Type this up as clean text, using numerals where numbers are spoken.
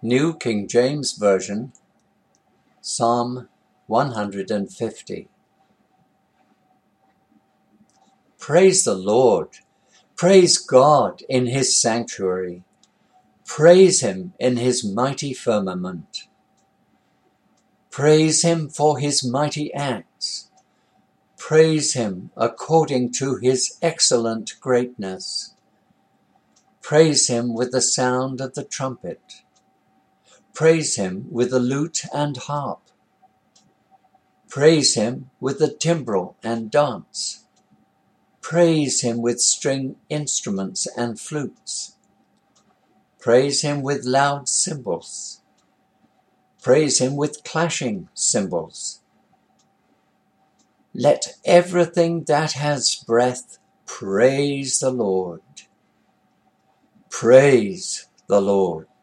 New King James Version, Psalm 150. Praise the Lord. Praise God in his sanctuary. Praise him in his mighty firmament. Praise him for his mighty acts. Praise him according to his excellent greatness. Praise him with the sound of the trumpet. Praise him with the lute and harp. Praise him with the timbrel and dance. Praise him with string instruments and flutes. Praise him with loud cymbals. Praise him with clashing cymbals. Let everything that has breath praise the Lord. Praise the Lord.